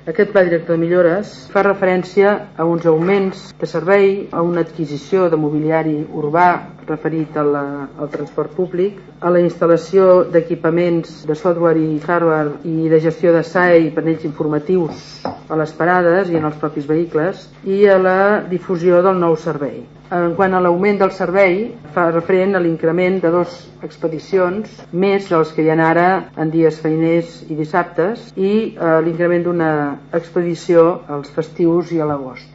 Aquest pla director de millores fa referència a uns augments de servei, a una adquisició de mobiliari urbà referit al transport públic, a la instal·lació d'equipaments de software i hardware i de gestió de SAE i panells informatius a les parades i en els propis vehicles, i a la difusió del nou servei. En quant a l'augment del servei, fa referent a l'increment de 2 expedicions més dels que hi ha ara en dies feiners i dissabtes, i l'increment d'una expedició als festius i a l'agost.